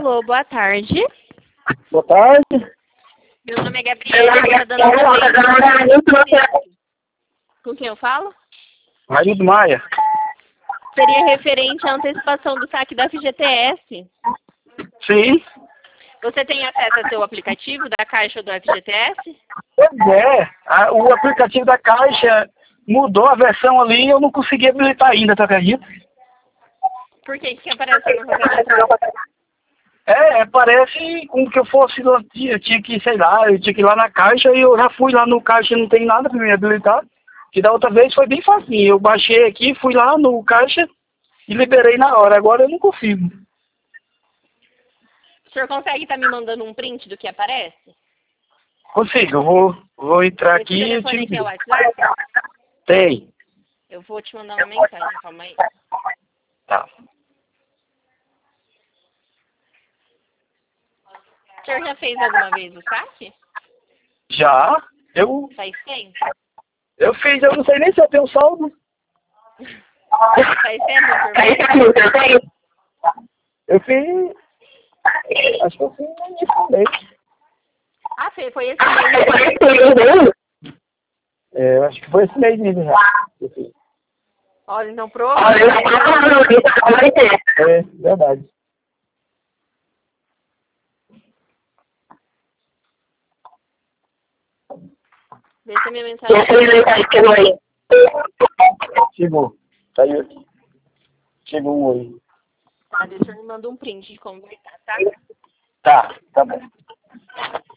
Alô, boa tarde. Boa tarde. Meu nome é Gabriela, da dona Com quem eu falo? Raimundo Maia. Seria referente à antecipação do saque da FGTS. Sim. Você tem acesso ao seu aplicativo da Caixa ou do FGTS? Pois é. O aplicativo da Caixa mudou a versão ali e eu não consegui habilitar ainda, tu acredita? Por que que aparece no aplicativo? Parece como que eu fosse lá, eu tinha que, sei lá, eu tinha que ir lá na Caixa e eu já fui lá no Caixa e não tem nada pra me habilitar. Que da outra vez foi bem facinho. Eu baixei aqui, fui lá no Caixa e liberei na hora. Agora eu não consigo. O senhor consegue estar me mandando um print do que aparece? Consigo, eu vou entrar Esse aqui e eu te telefone aqui é o envio. WhatsApp? Tem. Eu vou te mandar uma mensagem, calma aí. Tá. O senhor já fez alguma vez o saque? Já? Eu Faz tempo? fiz, eu não sei nem se eu tenho saldo. Faz tempo, senhor? Eu fiz. Acho que eu fiz no início do mês. Ah, foi esse mês. Eu acho que foi esse mês mesmo já. Eu fiz. Olha, então provavelmente. Verdade. Vê se a minha mensagem Chegou. Saiu aqui. Chegou um oi. tá, deixa eu me mandar um print de como vai estar, tá? Tá bom.